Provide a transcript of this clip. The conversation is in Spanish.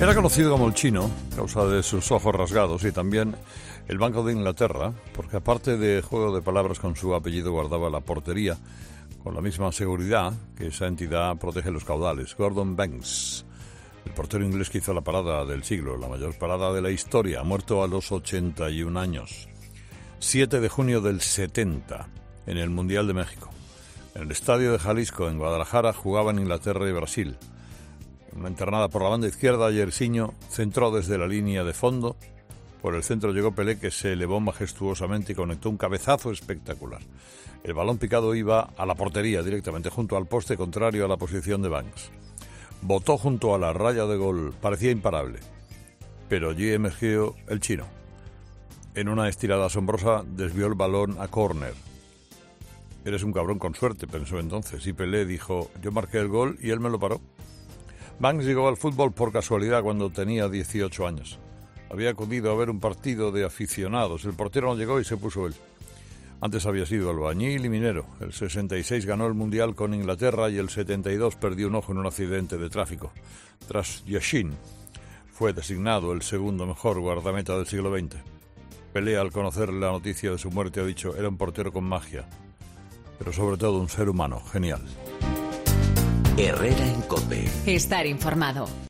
Era conocido como el Chino, a causa de sus ojos rasgados, y también el Banco de Inglaterra, porque aparte de juego de palabras con su apellido guardaba la portería con la misma seguridad que esa entidad protege los caudales. Gordon Banks, el portero inglés que hizo la parada del siglo, la mayor parada de la historia, muerto a los 81 años. 7 de junio del 70, en el Mundial de México. En el estadio de Jalisco, en Guadalajara, jugaban Inglaterra y Brasil. Una internada por la banda izquierda, Jairzinho centró desde la línea de fondo. Por el centro llegó Pelé, que se elevó majestuosamente y conectó un cabezazo espectacular. El balón picado iba a la portería directamente, junto al poste contrario a la posición de Banks. Botó junto a la raya de gol, parecía imparable. Pero allí emergió el Chino. En una estirada asombrosa desvió el balón a córner. Eres un cabrón con suerte, pensó entonces, y Pelé dijo, yo marqué el gol y él me lo paró. Banks llegó al fútbol por casualidad cuando tenía 18 años. Había acudido a ver un partido de aficionados. El portero no llegó y se puso él. Antes había sido albañil y minero. El 66 ganó el Mundial con Inglaterra y el 72 perdió un ojo en un accidente de tráfico. Tras Yashin, fue designado el segundo mejor guardameta del siglo XX. Pelé, al conocer la noticia de su muerte, ha dicho, era un portero con magia, pero sobre todo un ser humano genial. Herrera en COPE. Estar informado.